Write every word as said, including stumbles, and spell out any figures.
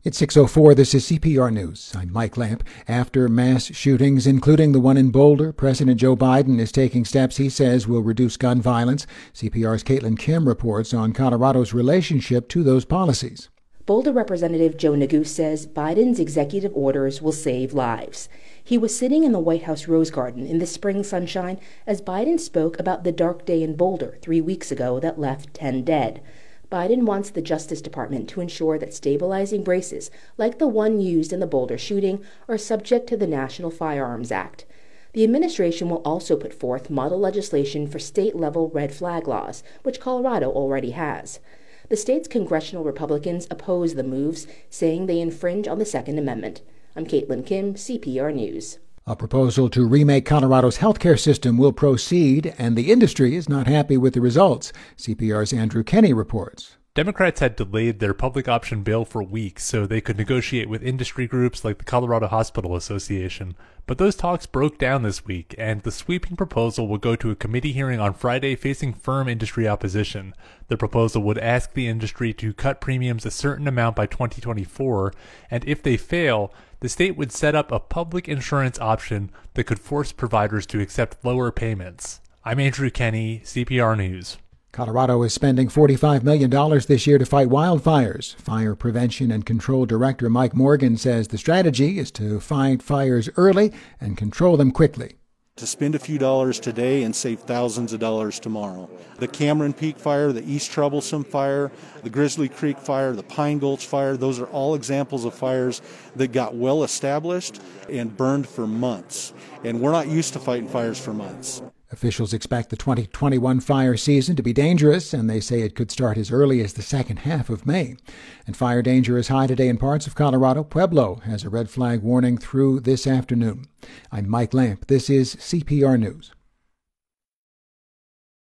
It's six oh four. This is C P R News. I'm Mike Lamp. After mass shootings, including the one in Boulder, President Joe Biden is taking steps he says will reduce gun violence. C P R's Caitlin Kim reports on Colorado's relationship to those policies. Boulder Representative Joe Neguse says Biden's executive orders will save lives. He was sitting in the White House Rose Garden in the spring sunshine as Biden spoke about the dark day in Boulder three weeks ago that left ten dead. Biden wants the Justice Department to ensure that stabilizing braces, like the one used in the Boulder shooting, are subject to the National Firearms Act. The administration will also put forth model legislation for state-level red flag laws, which Colorado already has. The state's congressional Republicans oppose the moves, saying they infringe on the Second Amendment. I'm Caitlin Kim, C P R News. A proposal to remake Colorado's healthcare system will proceed, and the industry is not happy with the results. C P R's Andrew Kenny reports. Democrats had delayed their public option bill for weeks so they could negotiate with industry groups like the Colorado Hospital Association. But those talks broke down this week, and the sweeping proposal will go to a committee hearing on Friday facing firm industry opposition. The proposal would ask the industry to cut premiums a certain amount by twenty twenty-four, and if they fail, the state would set up a public insurance option that could force providers to accept lower payments. I'm Andrew Kenny, C P R News. Colorado is spending forty-five million dollars this year to fight wildfires. Fire Prevention and Control Director Mike Morgan says the strategy is to fight fires early and control them quickly. To spend a few dollars today and save thousands of dollars tomorrow. The Cameron Peak Fire, the East Troublesome Fire, the Grizzly Creek Fire, the Pine Gulch Fire, those are all examples of fires that got well established and burned for months. And we're not used to fighting fires for months. Officials expect the twenty twenty-one fire season to be dangerous, and they say it could start as early as the second half of May. And fire danger is high today in parts of Colorado. Pueblo has a red flag warning through this afternoon. I'm Mike Lamp. This is C P R News.